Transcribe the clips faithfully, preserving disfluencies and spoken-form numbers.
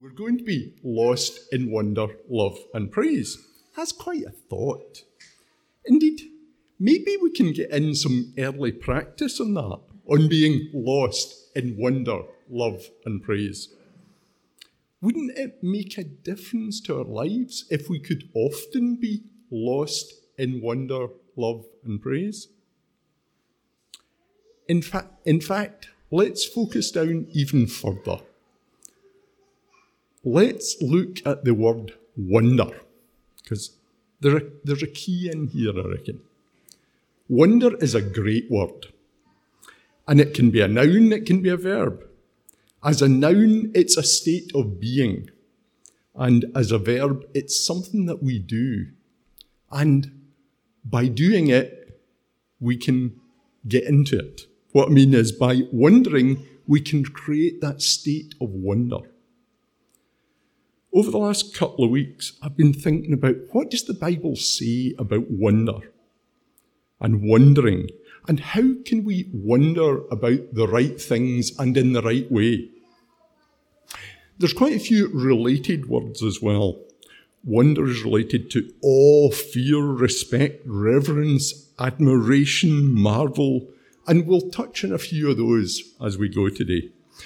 We're going to be lost in wonder, love and praise. That's quite a thought. Indeed, maybe we can get in some early practice on that, on being lost in wonder, love and praise. Wouldn't it make a difference to our lives if we could often be lost in wonder, love and praise? In fact, in fact, let's focus down even further. Let's look at the word wonder, because there are, there's a key in here, I reckon. Wonder is a great word, and it can be a noun, it can be a verb. As a noun, it's a state of being, and as a verb, it's something that we do. And by doing it, we can get into it. What I mean is, by wondering, we can create that state of wonder. Over the last couple of weeks, I've been thinking about what does the Bible say about wonder and wondering, and how can we wonder about the right things and in the right way? There's quite a few related words as well. Wonder is related to awe, fear, respect, reverence, admiration, marvel, and we'll touch on a few of those as we go today.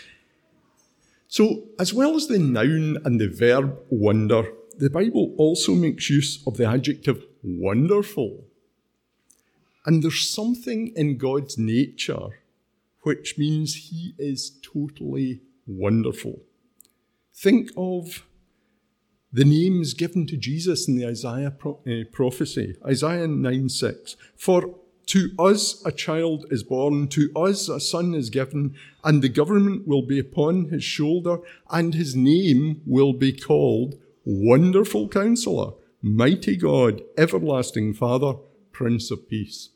So, as well as the noun and the verb wonder, the Bible also makes use of the adjective wonderful. And there's something in God's nature which means he is totally wonderful. Think of the names given to Jesus in the Isaiah pro- uh, prophecy, Isaiah nine six. For to us a child is born, to us a son is given, and the government will be upon his shoulder, and his name will be called Wonderful Counselor, Mighty God, Everlasting Father, Prince of Peace.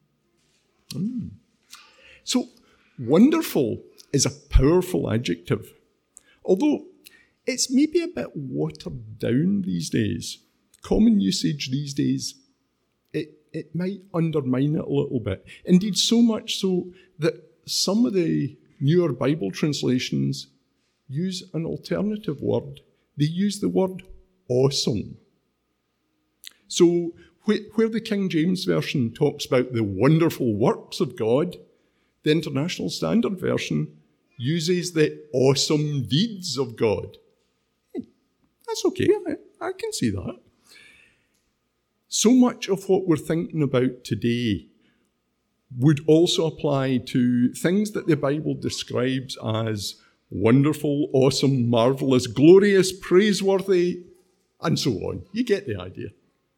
Mm. So, wonderful is a powerful adjective, although it's maybe a bit watered down these days. Common usage these days, it it might undermine it a little bit. Indeed, so much so that some of the newer Bible translations use an alternative word. They use the word awesome. So wh- where the King James Version talks about the wonderful works of God, the International Standard Version uses the awesome deeds of God. That's okay, I, I can see that. So much of what we're thinking about today would also apply to things that the Bible describes as wonderful, awesome, marvelous, glorious, praiseworthy, and so on. You get the idea.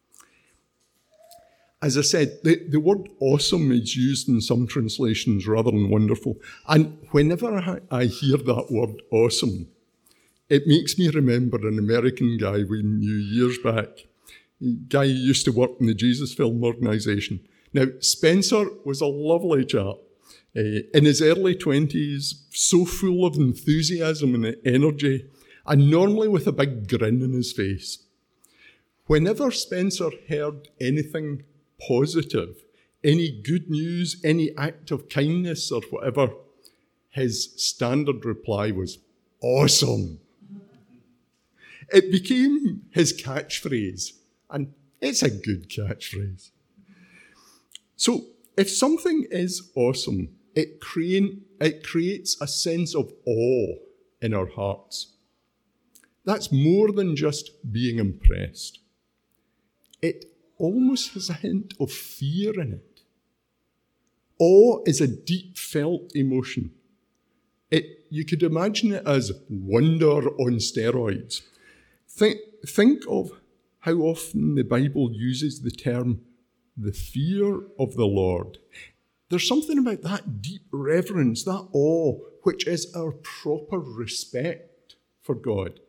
As I said, the, the word awesome is used in some translations rather than wonderful. And whenever I, I hear that word awesome, it makes me remember an American guy we knew years back. A guy who used to work in the Jesus Film Organisation. Now, Spencer was a lovely chap. Uh, in his early twenties, so full of enthusiasm and energy, and normally with a big grin on his face. Whenever Spencer heard anything positive, any good news, any act of kindness or whatever, his standard reply was, awesome. It became his catchphrase. And it's a good catchphrase. So, if something is awesome, it, create, it creates a sense of awe in our hearts. That's more than just being impressed. It almost has a hint of fear in it. Awe is a deep felt emotion. It, you could imagine it as wonder on steroids. Think, think of how often the Bible uses the term, the fear of the Lord. There's something about that deep reverence, that awe, which is our proper respect for God.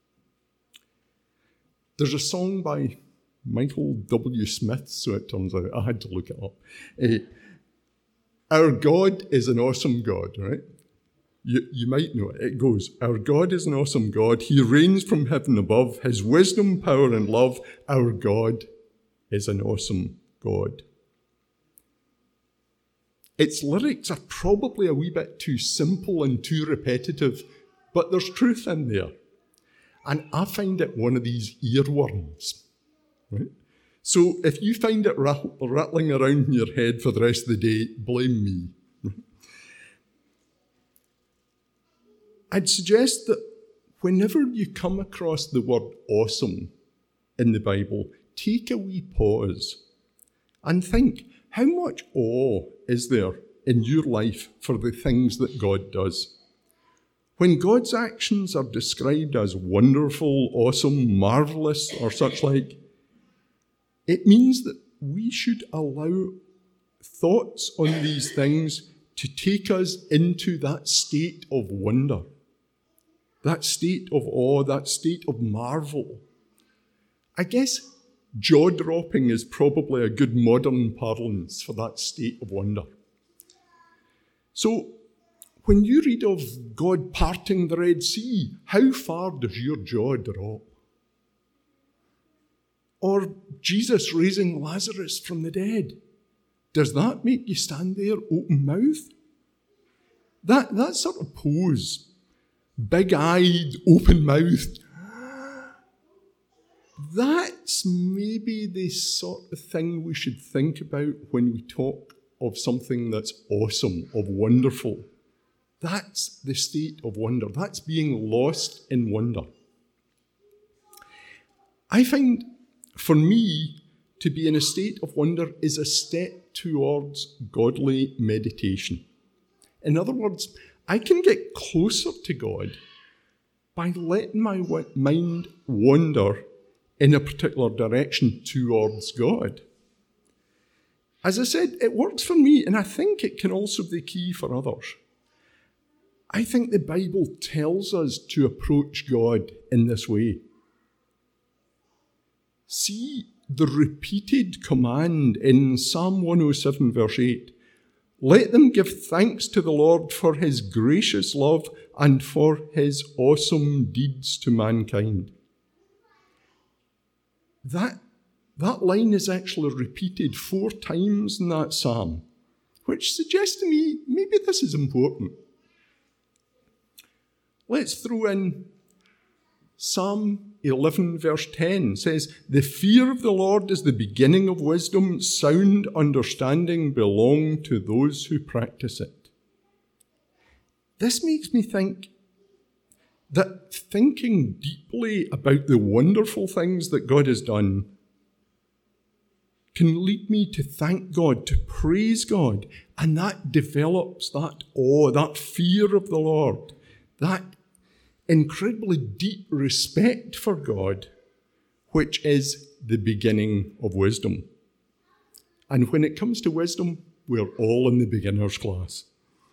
There's a song by Michael W. Smith, so it turns out. I had to look it up. Uh, Our God is an awesome God, right? You, you might know it. It goes, our God is an awesome God. He reigns from heaven above. His wisdom, power, and love. Our God is an awesome God. Its lyrics are probably a wee bit too simple and too repetitive, but there's truth in there. and I find it one of these earworms. Right? So if you find it rattling around in your head for the rest of the day, blame me. I'd suggest that whenever you come across the word awesome in the Bible, take a wee pause and think, how much awe is there in your life for the things that God does? When God's actions are described as wonderful, awesome, marvellous, or such like, it means that we should allow thoughts on these things to take us into that state of wonder, that state of awe, that state of marvel. I guess jaw-dropping is probably a good modern parlance for that state of wonder. So, when you read of God parting the Red Sea, how far does your jaw drop? Or Jesus raising Lazarus from the dead, does that make you stand there open-mouthed? That, that sort of pose, big-eyed, open-mouthed, that's maybe the sort of thing we should think about when we talk of something that's awesome, of wonderful. That's the state of wonder. That's being lost in wonder. I find, for me, to be in a state of wonder is a step towards godly meditation. In other words, I can get closer to God by letting my mind wander in a particular direction towards God. As I said, it works for me, and I think it can also be key for others. I think the Bible tells us to approach God in this way. See the repeated command in Psalm one oh seven, verse eight. Let them give thanks to the Lord for his gracious love and for his awesome deeds to mankind. That, that line is actually repeated four times in that psalm, which suggests to me maybe this is important. Let's throw in Psalm eleven, verse ten. It says, the fear of the Lord is the beginning of wisdom. Sound understanding belong to those who practice it. This makes me think that thinking deeply about the wonderful things that God has done can lead me to thank God, to praise God, and that develops that awe, that fear of the Lord, that incredibly deep respect for God, which is the beginning of wisdom. And when it comes to wisdom, we're all in the beginner's class.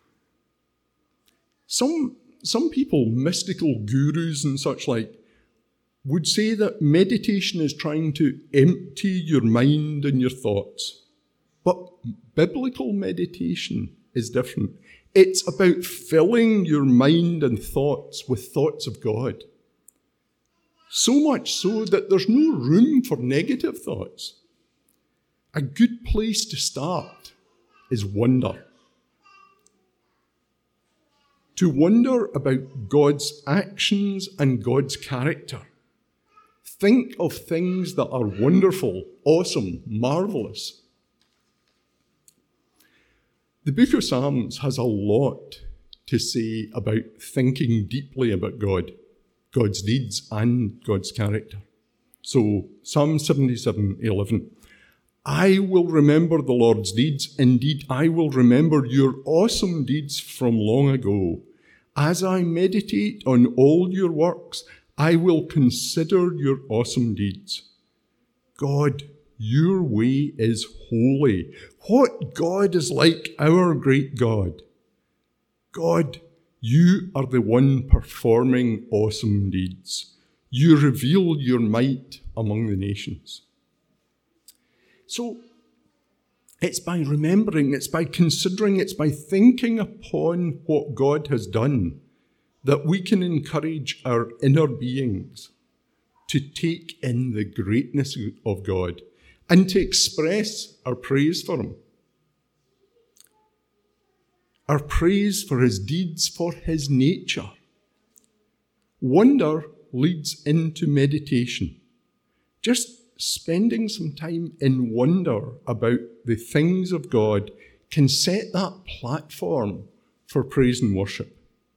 Some, some people, mystical gurus and such like, would say that meditation is trying to empty your mind and your thoughts. But biblical meditation is different. It's about filling your mind and thoughts with thoughts of God. So much so that there's no room for negative thoughts. A good place to start is wonder. To wonder about God's actions and God's character. Think of things that are wonderful, awesome, marvelous. The book of Psalms has a lot to say about thinking deeply about God, God's deeds and God's character. So, Psalm seventy-seven, eleven. I will remember the Lord's deeds. Indeed, I will remember your awesome deeds from long ago. As I meditate on all your works, I will consider your awesome deeds. God, your way is holy. What God is like our great God? God, you are the one performing awesome deeds. You reveal your might among the nations. So, it's by remembering, it's by considering, it's by thinking upon what God has done that we can encourage our inner beings to take in the greatness of God and to express our praise for him. Our praise for his deeds, for his nature. Wonder leads into meditation. Just spending some time in wonder about the things of God can set that platform for praise and worship.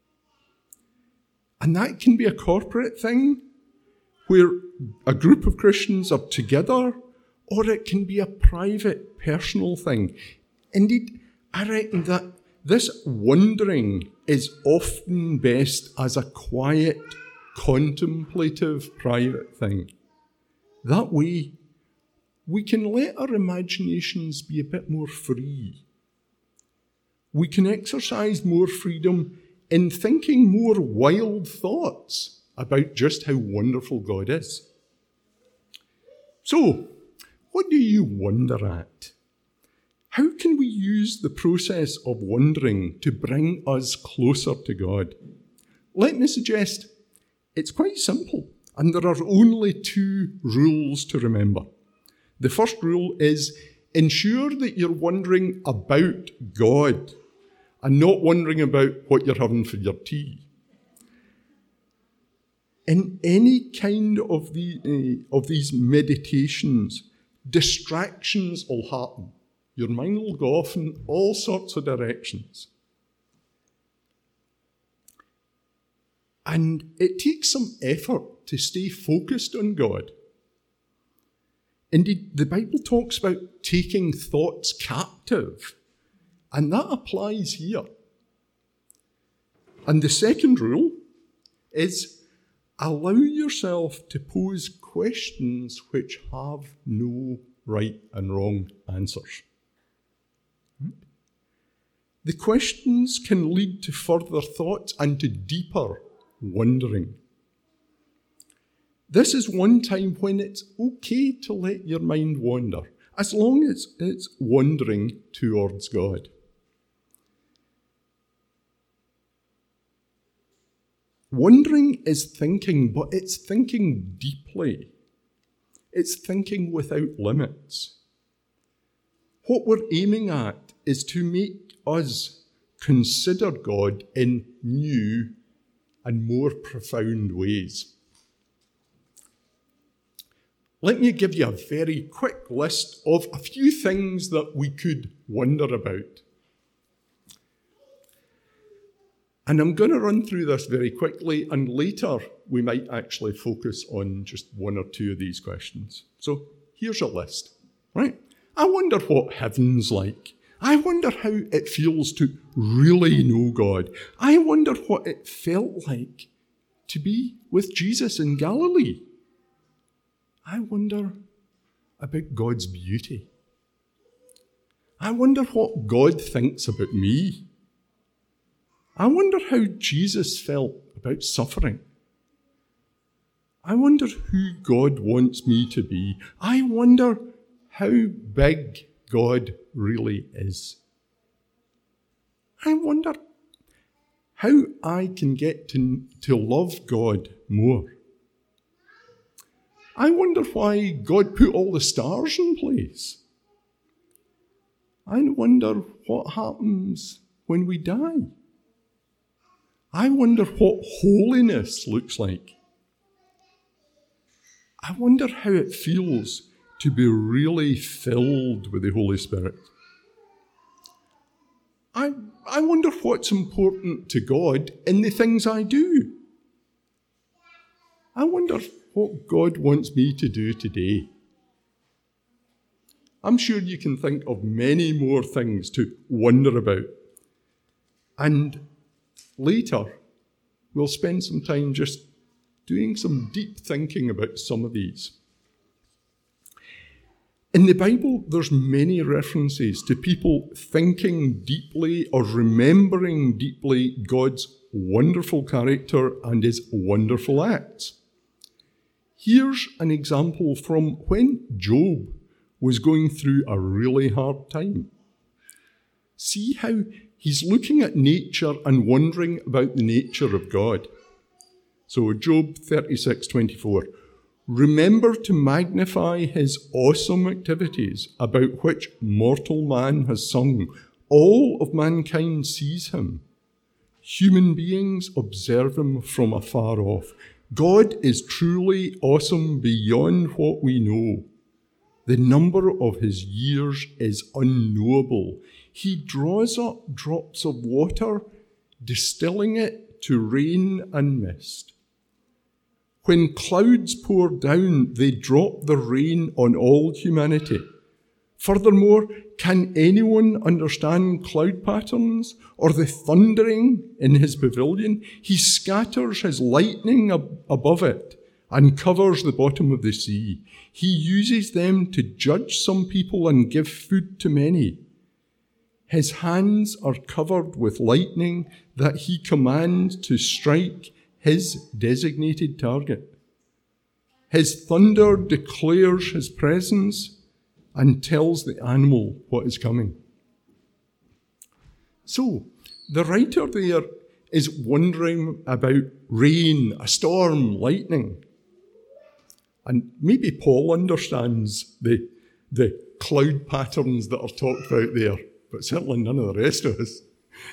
And that can be a corporate thing where a group of Christians are together, or it can be a private, personal thing. Indeed, I reckon that this wondering is often best as a quiet, contemplative, private thing. That way, we can let our imaginations be a bit more free. We can exercise more freedom in thinking more wild thoughts about just how wonderful God is. So, what do you wonder at? How can we use the process of wondering to bring us closer to God? Let me suggest it's quite simple, and there are only two rules to remember. The first rule is ensure that you're wondering about God and not wondering about what you're having for your tea. In any kind of, the, uh, of these meditations, distractions will happen. Your mind will go off in all sorts of directions. And it takes some effort to stay focused on God. Indeed, the Bible talks about taking thoughts captive, and that applies here. And the second rule is allow yourself to pose questions which have no right and wrong answers. The questions can lead to further thoughts and to deeper wondering. This is one time when it's okay to let your mind wander, as long as it's wandering towards God. Wondering is thinking, but it's thinking deeply. It's thinking without limits. What we're aiming at is to make us consider God in new and more profound ways. Let me give you a very quick list of a few things that we could wonder about. And I'm going to run through this very quickly, and later we might actually focus on just one or two of these questions. So here's a list, right? I wonder what heaven's like. I wonder how it feels to really know God. I wonder what it felt like to be with Jesus in Galilee. I wonder about God's beauty. I wonder what God thinks about me. I wonder how Jesus felt about suffering. I wonder who God wants me to be. I wonder how big God really is. I wonder how I can get to, to love God more. I wonder why God put all the stars in place. I wonder what happens when we die. I wonder what holiness looks like. I wonder how it feels to be really filled with the Holy Spirit. I, I wonder what's important to God in the things I do. I wonder what God wants me to do today. I'm sure you can think of many more things to wonder about. And later, we'll spend some time just doing some deep thinking about some of these. In the Bible, there's many references to people thinking deeply or remembering deeply God's wonderful character and his wonderful acts. Here's an example from when Job was going through a really hard time. See how he's looking at nature and wondering about the nature of God. So Job thirty-six twenty-four. Remember to magnify his awesome activities about which mortal man has sung. All of mankind sees him. Human beings observe him from afar off. God is truly awesome beyond what we know. The number of his years is unknowable. He draws up drops of water, distilling it to rain and mist. When clouds pour down, they drop the rain on all humanity. Furthermore, can anyone understand cloud patterns or the thundering in his pavilion? He scatters his lightning ab- above it and covers the bottom of the sea. He uses them to judge some people and give food to many. His hands are covered with lightning that he commands to strike his designated target. His thunder declares his presence and tells the animal what is coming. So, the writer there is wondering about rain, a storm, lightning. And maybe Paul understands the, the cloud patterns that are talked about there, but certainly none of the rest of us.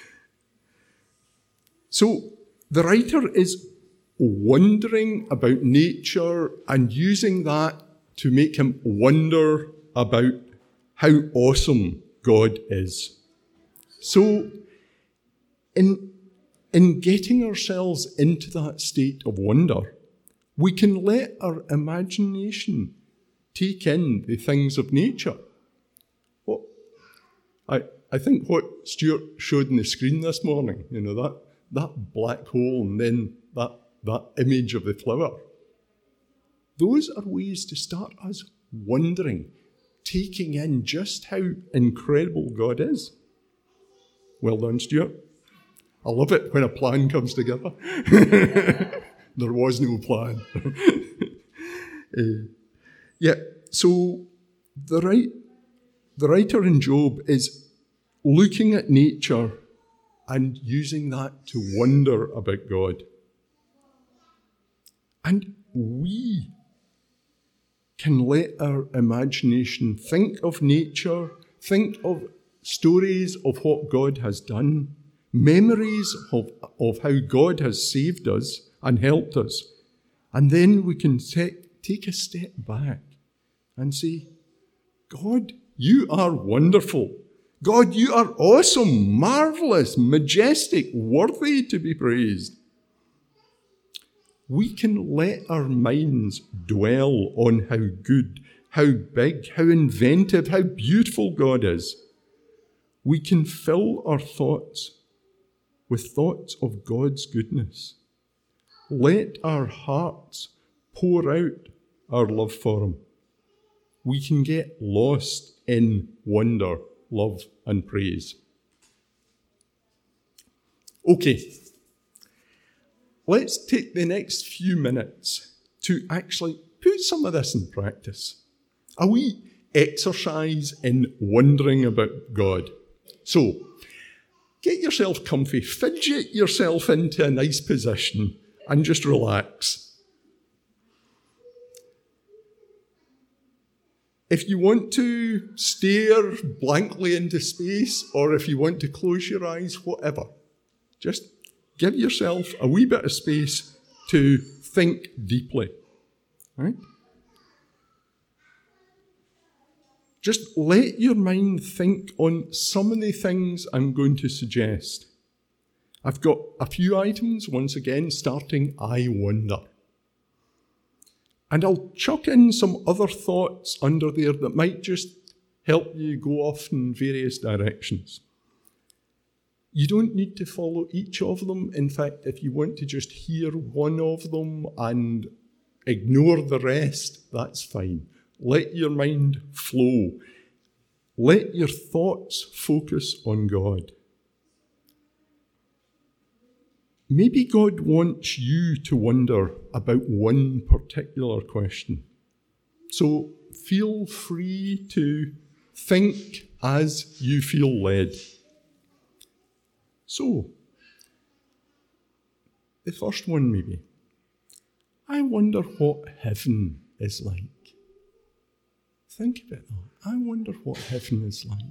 So, the writer is wondering about nature and using that to make him wonder about how awesome God is. So, in, in getting ourselves into that state of wonder, we can let our imagination take in the things of nature. What, I, I think what Stuart showed on the screen this morning, you know, that, that black hole and then that, that image of the flower, those are ways to start us wondering, taking in just how incredible God is. Well done, Stuart. I love it when a plan comes together. There was no plan. uh, yeah, so the, right, the writer in Job is looking at nature and using that to wonder about God. And we can let our imagination think of nature, think of stories of what God has done, memories of, of how God has saved us and helped us. And then we can take, take a step back and say, God, you are wonderful. God, you are awesome, marvelous, majestic, worthy to be praised. We can let our minds dwell on how good, how big, how inventive, how beautiful God is. We can fill our thoughts with thoughts of God's goodness. Let our hearts pour out our love for him. We can get lost in wonder, love, and praise. Okay, let's take the next few minutes to actually put some of this in practice. A wee exercise in wondering about God. So, get yourself comfy, fidget yourself into a nice position, and just relax. If you want to stare blankly into space, or if you want to close your eyes, whatever, just give yourself a wee bit of space to think deeply. Right? Just let your mind think on some of the things I'm going to suggest. I've got a few items, once again, starting I wonder. And I'll chuck in some other thoughts under there that might just help you go off in various directions. You don't need to follow each of them. In fact, if you want to just hear one of them and ignore the rest, that's fine. Let your mind flow. Let your thoughts focus on God. Maybe God wants you to wonder about one particular question. So feel free to think as you feel led. So, the first one maybe. I wonder what heaven is like. Think about that. I wonder what heaven is like.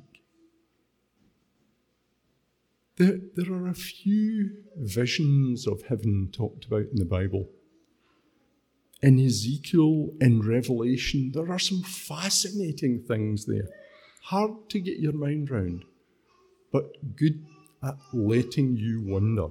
There, there are a few visions of heaven talked about in the Bible. in Ezekiel, in Revelation, there are some fascinating things there. Hard to get your mind round, but good at letting you wonder.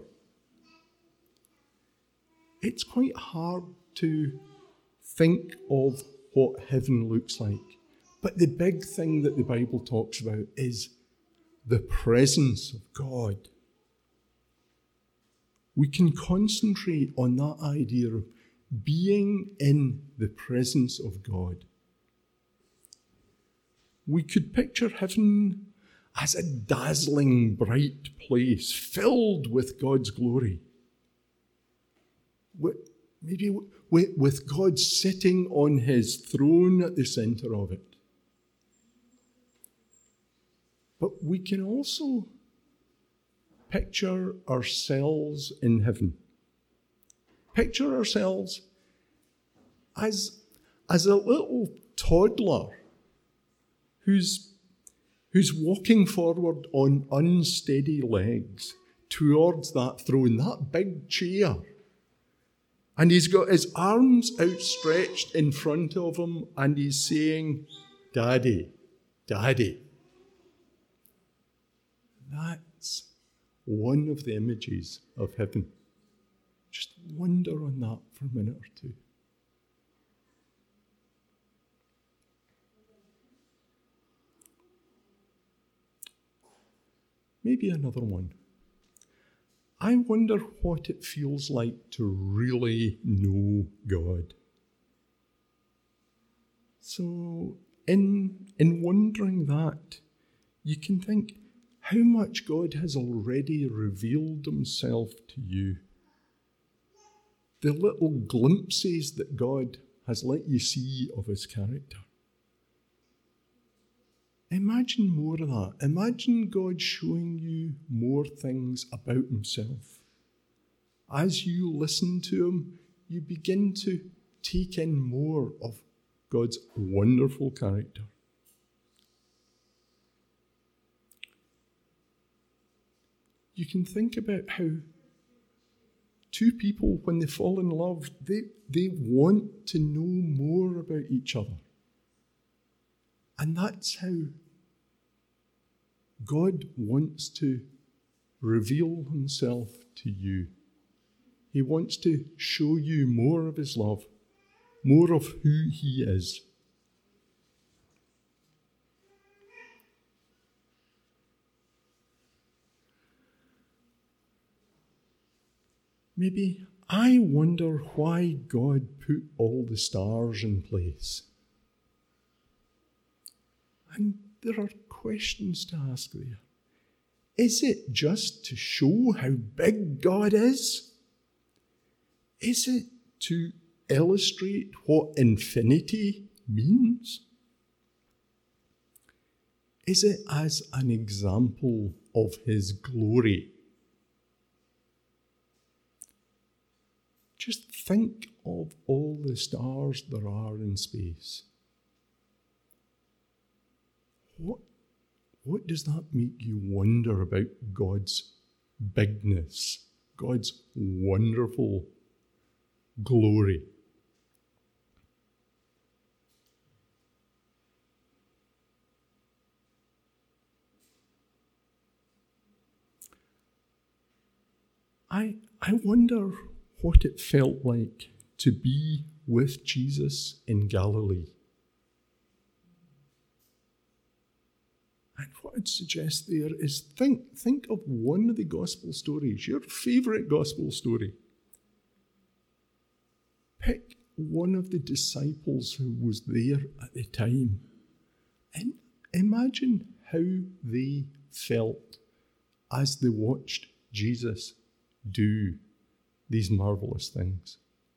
It's quite hard to think of what heaven looks like. But the big thing that the Bible talks about is the presence of God. We can concentrate on that idea of being in the presence of God. We could picture heaven as a dazzling, bright place filled with God's glory. Maybe with God sitting on his throne at the center of it. But we can also picture ourselves in heaven. Picture ourselves as, as a little toddler who's, who's walking forward on unsteady legs towards that throne, that big chair. And he's got his arms outstretched in front of him and he's saying, "Daddy, Daddy." That's one of the images of heaven. Just wonder on that for a minute or two. Maybe another one. I wonder what it feels like to really know God. So, in, in wondering that, you can think how much God has already revealed himself to you. The little glimpses that God has let you see of his character. Imagine more of that. Imagine God showing you more things about himself. As you listen to him, you begin to take in more of God's wonderful character. You can think about how two people, when they fall in love, they, they want to know more about each other. And that's how God wants to reveal himself to you. He wants to show you more of his love, more of who he is. Maybe I wonder why God put all the stars in place. And there are questions to ask there. Is it just to show how big God is? Is it to illustrate what infinity means? Is it as an example of his glory? Just think of all the stars there are in space. What, what does that make you wonder about God's bigness, God's wonderful glory? I, I wonder what it felt like to be with Jesus in Galilee. And what I'd suggest there is think, think of one of the gospel stories, your favourite gospel story. Pick one of the disciples who was there at the time and imagine how they felt as they watched Jesus do these marvelous things.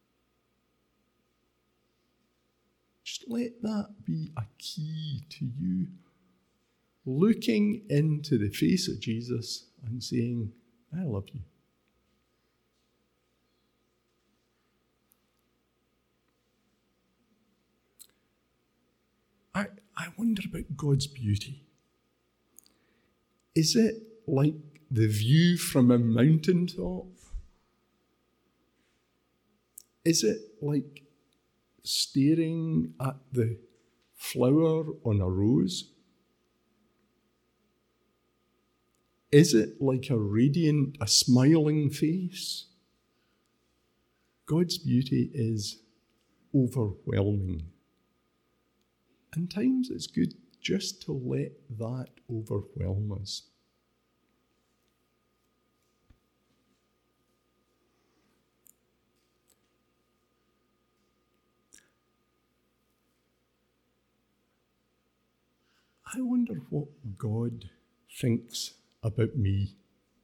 Just let that be a key to you looking into the face of Jesus and saying, "I love you." I, I wonder about God's beauty. Is it like the view from a mountaintop? Is it like staring at the flower on a rose? Is it like a radiant, a smiling face? God's beauty is overwhelming. And times it's good just to let that overwhelm us. I wonder what God thinks about me.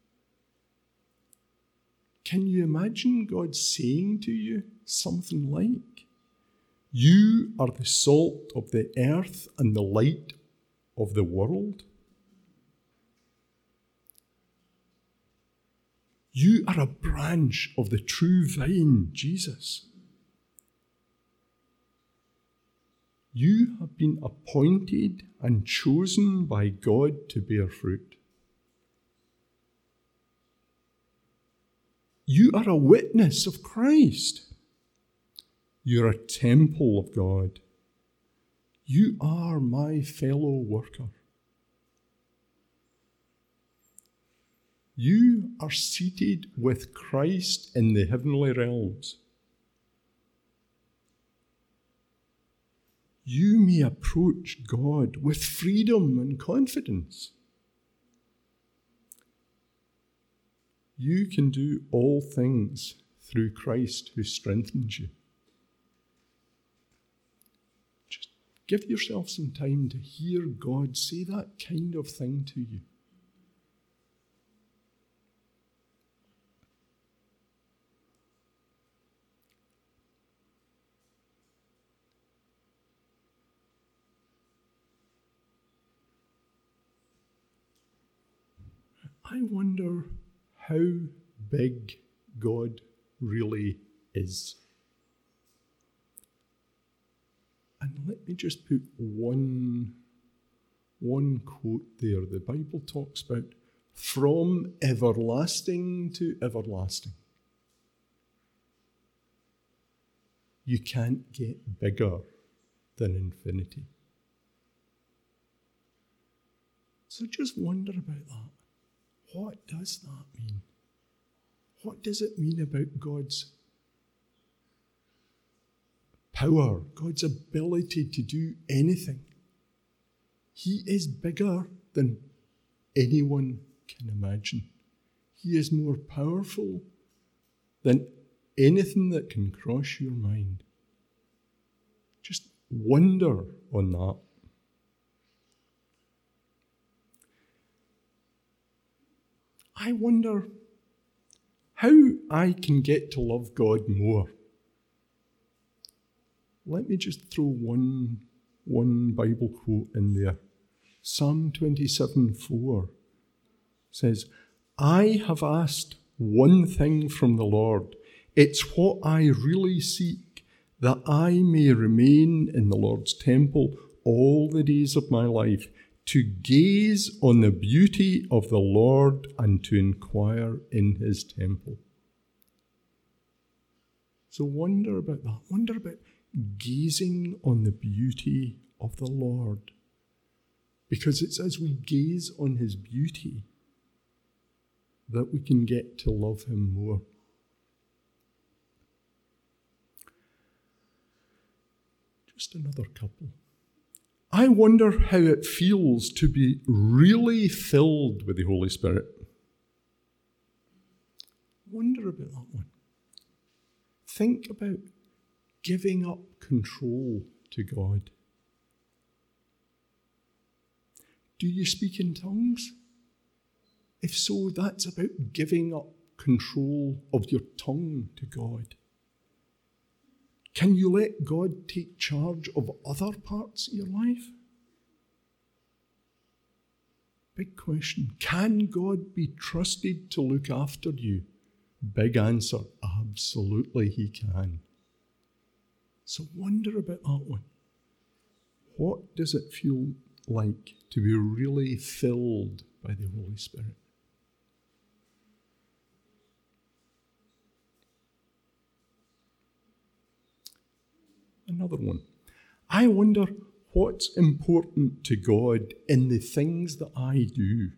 Can you imagine God saying to you something like, "You are the salt of the earth and the light of the world. You are a branch of the true vine, Jesus. You have been appointed and chosen by God to bear fruit. You are a witness of Christ. You're a temple of God. You are my fellow worker. You are seated with Christ in the heavenly realms. You may approach God with freedom and confidence. You can do all things through Christ who strengthens you. Just give yourself some time to hear God say that kind of thing to you. I wonder how big God really is. And let me just put one, one quote there. The Bible talks about from everlasting to everlasting. You can't get bigger than infinity. So just wonder about that. What does that mean? What does it mean about God's power, God's ability to do anything? He is bigger than anyone can imagine. He is more powerful than anything that can cross your mind. Just wonder on that. I wonder how I can get to love God more. Let me just throw one, one Bible quote in there. Psalm twenty-seven four says, I have asked one thing from the Lord. It's what I really seek, that I may remain in the Lord's temple all the days of my life, to gaze on the beauty of the Lord and to inquire in his temple. So wonder about that. Wonder about gazing on the beauty of the Lord. Because it's as we gaze on his beauty that we can get to love him more. Just another couple. I wonder how it feels to be really filled with the Holy Spirit. Wonder about that one. Think about giving up control to God. Do you speak in tongues? If so, that's about giving up control of your tongue to God. Can you let God take charge of other parts of your life? Big question. Can God be trusted to look after you? Big answer. Absolutely he can. So wonder about that one. What does it feel like to be really filled by the Holy Spirit? And another one. I wonder what's important to God in the things that I do.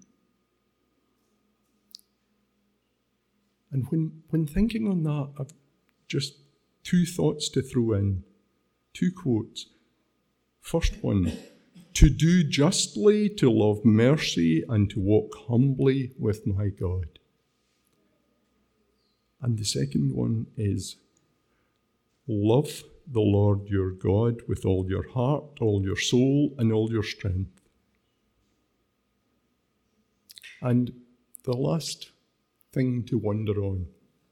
And when, when thinking on that, I've just two thoughts to throw in, two quotes. First one, to do justly, to love mercy, and to walk humbly with my God. And the second one is, love the Lord your God with all your heart, all your soul, and all your strength. And the last thing to wonder on.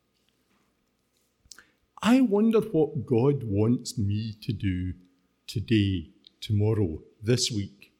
I wonder what God wants me to do today, tomorrow, this week.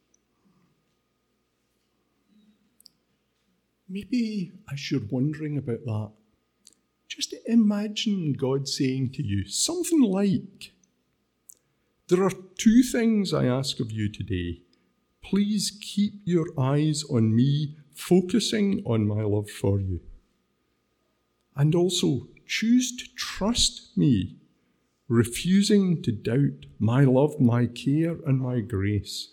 Maybe as you're wondering about that, just imagine God saying to you something like, there are two things I ask of you today. Please keep your eyes on me, focusing on my love for you. And also choose to trust me, refusing to doubt my love, my care, and my grace.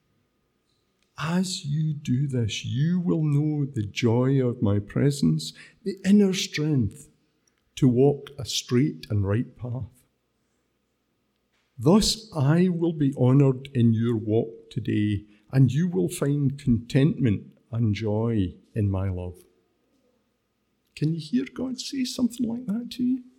As you do this, you will know the joy of my presence, the inner strength to walk a straight and right path. Thus I will be honoured in your walk today, and you will find contentment and joy in my love. Can you hear God say something like that to you?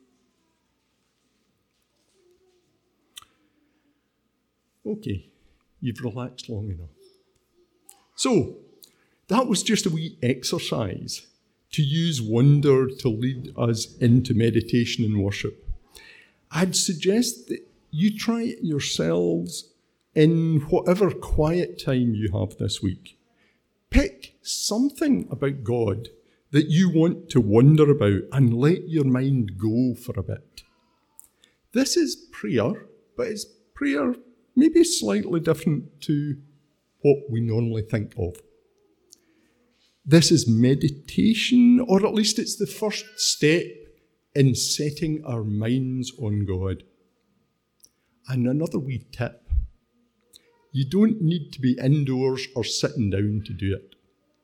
Okay, you've relaxed long enough. So, that was just a wee exercise to use wonder to lead us into meditation and worship. I'd suggest that you try it yourselves in whatever quiet time you have this week. Pick something about God that you want to wonder about and let your mind go for a bit. This is prayer, but it's prayer maybe slightly different to what we normally think of. This is meditation, or at least it's the first step in setting our minds on God. And another wee tip, you don't need to be indoors or sitting down to do it.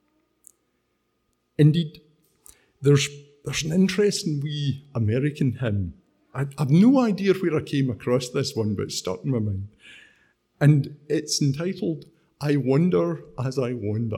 Indeed, there's, there's an interesting wee American hymn. I, I've no idea where I came across this one, but it's stuck in my mind. And it's entitled, I Wonder as I Wander.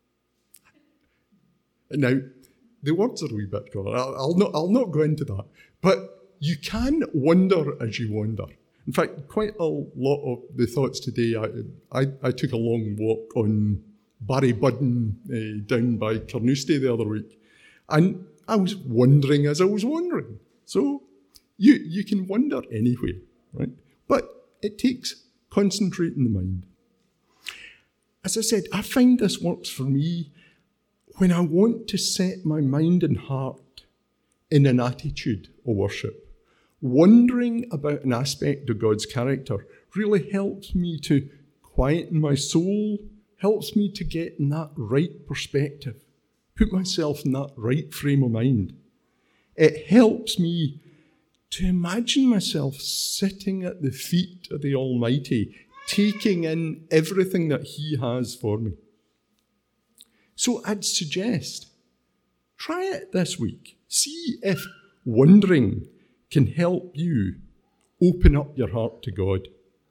Now, the words are a wee bit colour. I'll, I'll, not, I'll not go into that. But you can wonder as you wander. In fact, quite a lot of the thoughts today, I, I, I took a long walk on Barry Budden uh, down by Carnoustie the other week. And I was wondering as I was wandering. So you, you can wander anywhere, right? But it takes concentrating the mind. As I said, I find this works for me when I want to set my mind and heart in an attitude of worship. Wondering about an aspect of God's character really helps me to quieten my soul, helps me to get in that right perspective, put myself in that right frame of mind. It helps me to imagine myself sitting at the feet of the Almighty, taking in everything that He has for me. So I'd suggest, try it this week. See if wondering can help you open up your heart to God.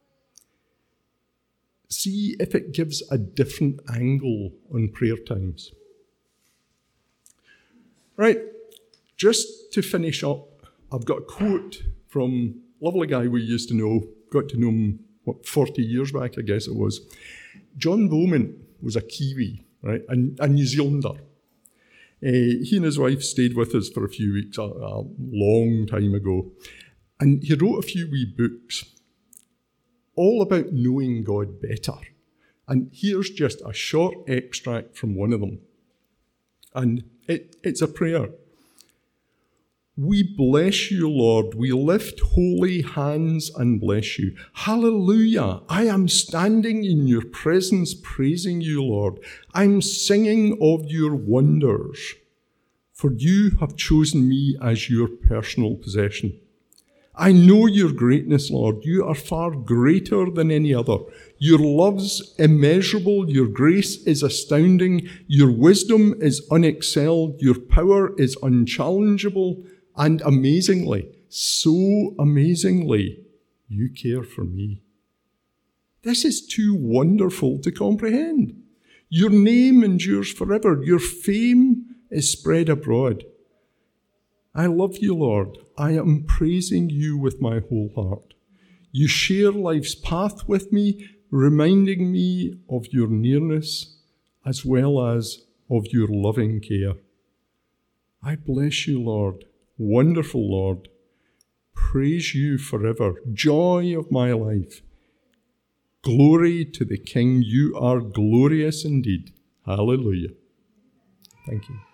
See if it gives a different angle on prayer times. Right, just to finish up, I've got a quote from a lovely guy we used to know, got to know him, what, forty years back, I guess it was. John Bowman was a Kiwi, right, a, a New Zealander. Uh, he and his wife stayed with us for a few weeks, a, a long time ago. And he wrote a few wee books, all about knowing God better. And here's just a short extract from one of them. And it, it's a prayer. We bless you, Lord. We lift holy hands and bless you. Hallelujah. I am standing in your presence praising you, Lord. I'm singing of your wonders, for you have chosen me as your personal possession. I know your greatness, Lord. You are far greater than any other. Your love's immeasurable. Your grace is astounding. Your wisdom is unexcelled. Your power is unchallengeable. And amazingly, so amazingly, you care for me. This is too wonderful to comprehend. Your name endures forever. Your fame is spread abroad. I love you, Lord. I am praising you with my whole heart. You share life's path with me, reminding me of your nearness as well as of your loving care. I bless you, Lord, wonderful Lord. Praise you forever, joy of my life. Glory to the King. You are glorious indeed. Hallelujah. Thank you.